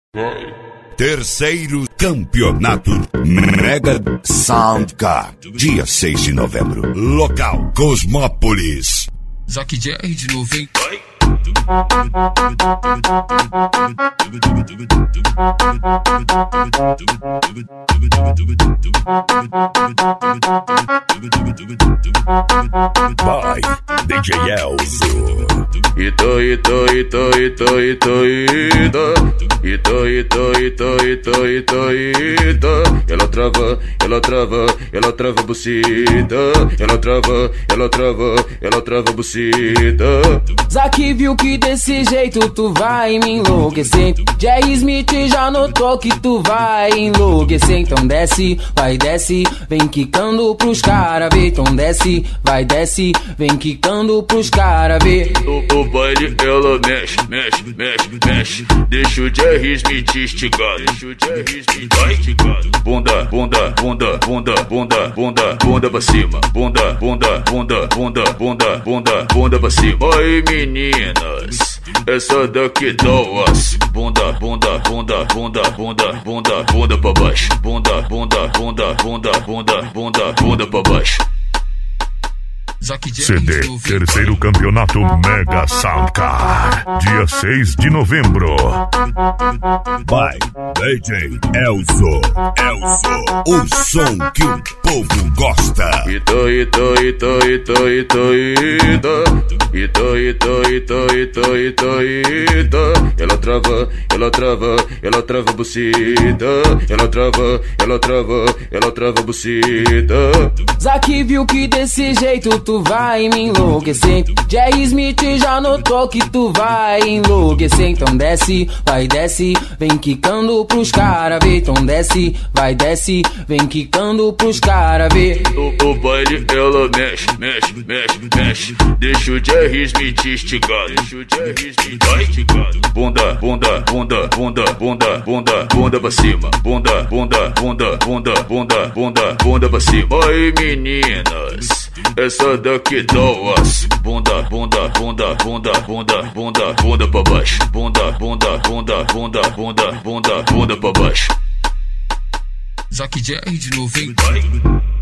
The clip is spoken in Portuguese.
Terceiro Campeonato Mega Soundcar, dia 6 de novembro. Local Cosmópolis. Zack Jerry de novo, hein? Vai, DJ Elzo. Ela trava a buceta. Ela trava a buceta. Zack viu que desse jeito tu vai me enlouquecer. Jerry Smith já notou que tu vai enlouquecer. Então desce, vai desce, vem quicando pros cara ver. Então desce, vai desce, vem quicando pros cara ver. O baile ela mexe. Deixa o Jerry Smith esticado. Bunda pra cima. Bunda pra cima. Oi meninas, essa daqui dá osso. Bunda pra baixo. Bunda pra baixo. CD, terceiro campeonato Mega Soundcar, dia 6 de novembro. Vai, DJ Elzo, o som que o povo gosta. Ela trava a buceta. Ela trava a buceta. Zack viu que desse jeito tu vai me enlouquecer. Jerry Smith já notou que tu vai enlouquecer. Então desce, vai desce, vem quicando pros cara ver. Então desce, vai desce, vem quicando pros cara ver. O baile ela mexe. Deixa o Jerry Smith esticado. Bunda pra cima. Bunda pra cima. Oi meninas, essa daqui dá osso. Bunda pra baixo. Bunda pra baixo. Zack Jerry de novo, hein?